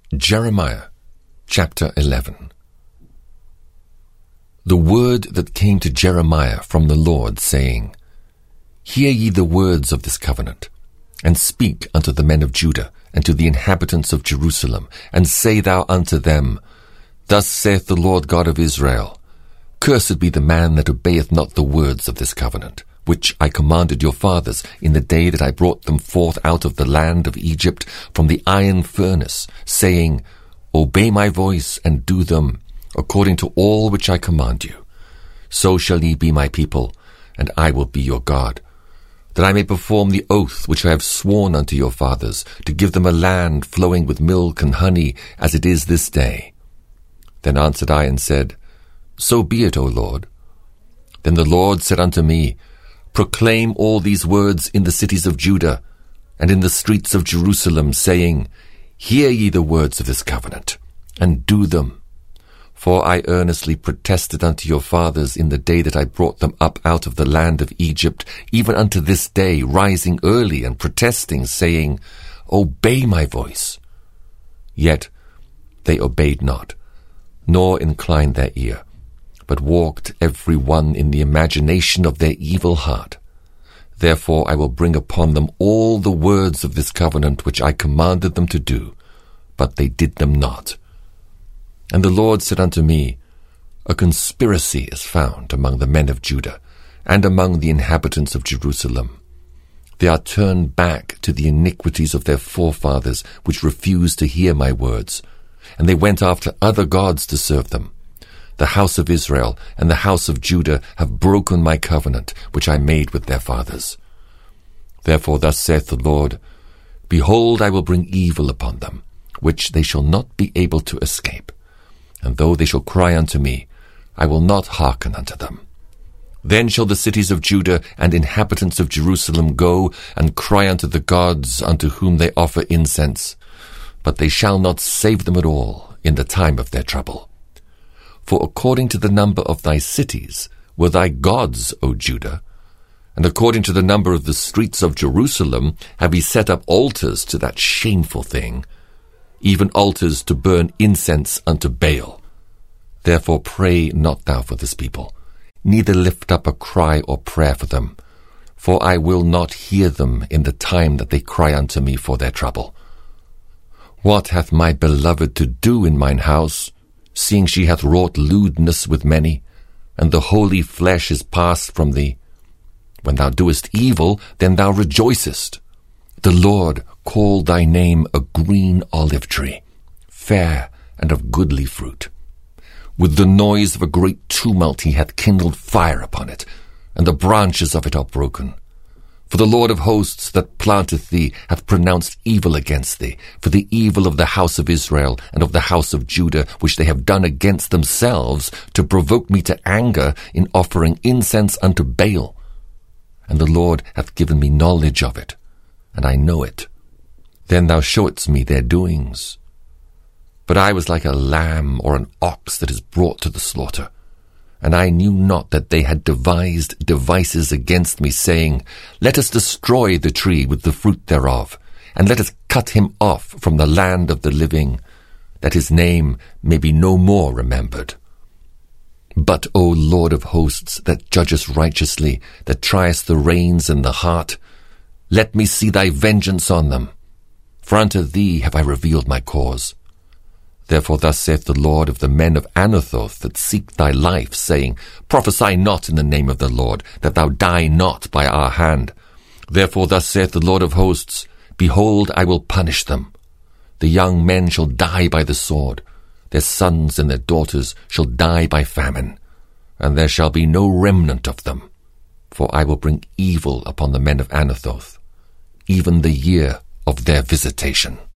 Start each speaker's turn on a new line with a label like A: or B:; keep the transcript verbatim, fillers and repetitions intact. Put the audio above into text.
A: Jeremiah chapter eleven. The word that came to Jeremiah from the Lord, saying, Hear ye the words of this covenant, and speak unto the men of Judah, and to the inhabitants of Jerusalem, and say thou unto them, Thus saith the Lord God of Israel, Cursed be the man that obeyeth not the words of this covenant, which I commanded your fathers in the day that I brought them forth out of the land of Egypt from the iron furnace, saying, Obey my voice, and do them, according to all which I command you. So shall ye be my people, and I will be your God, that I may perform the oath which I have sworn unto your fathers, to give them a land flowing with milk and honey, as it is this day. Then answered I and said, So be it, O Lord. Then the Lord said unto me, Proclaim all these words in the cities of Judah, and in the streets of Jerusalem, saying, Hear ye the words of this covenant, and do them. For I earnestly protested unto your fathers in the day that I brought them up out of the land of Egypt, even unto this day, rising early and protesting, saying, Obey my voice. Yet they obeyed not, nor inclined their ear, but walked every one in the imagination of their evil heart. Therefore I will bring upon them all the words of this covenant which I commanded them to do, but they did them not. And the Lord said unto me, A conspiracy is found among the men of Judah, and among the inhabitants of Jerusalem. They are turned back to the iniquities of their forefathers, which refused to hear my words, and they went after other gods to serve them. The house of Israel and the house of Judah have broken my covenant, which I made with their fathers. Therefore thus saith the Lord, Behold, I will bring evil upon them, which they shall not be able to escape. And though they shall cry unto me, I will not hearken unto them. Then shall the cities of Judah and inhabitants of Jerusalem go and cry unto the gods unto whom they offer incense, but they shall not save them at all in the time of their trouble. For according to the number of thy cities were thy gods, O Judah, and according to the number of the streets of Jerusalem have ye set up altars to that shameful thing, even altars to burn incense unto Baal. Therefore pray not thou for this people, neither lift up a cry or prayer for them, for I will not hear them in the time that they cry unto me for their trouble. What hath my beloved to do in mine house, seeing she hath wrought lewdness with many, and the holy flesh is passed from thee? When thou doest evil, then thou rejoicest. The Lord called thy name a green olive tree, fair and of goodly fruit. With the noise of a great tumult he hath kindled fire upon it, and the branches of it are broken. For the Lord of hosts that planteth thee hath pronounced evil against thee, for the evil of the house of Israel and of the house of Judah, which they have done against themselves, to provoke me to anger in offering incense unto Baal. And the Lord hath given me knowledge of it, and I know it. Then thou showedst me their doings. But I was like a lamb or an ox that is brought to the slaughter, and I knew not that they had devised devices against me, saying, Let us destroy the tree with the fruit thereof, and let us cut him off from the land of the living, that his name may be no more remembered. But, O Lord of hosts, that judgest righteously, that triest the reins and the heart, let me see thy vengeance on them, for unto thee have I revealed my cause. Therefore thus saith the Lord of the men of Anathoth that seek thy life, saying, Prophesy not in the name of the Lord, that thou die not by our hand. Therefore thus saith the Lord of hosts, Behold, I will punish them. The young men shall die by the sword, their sons and their daughters shall die by famine, and there shall be no remnant of them. For I will bring evil upon the men of Anathoth, even the year of their visitation.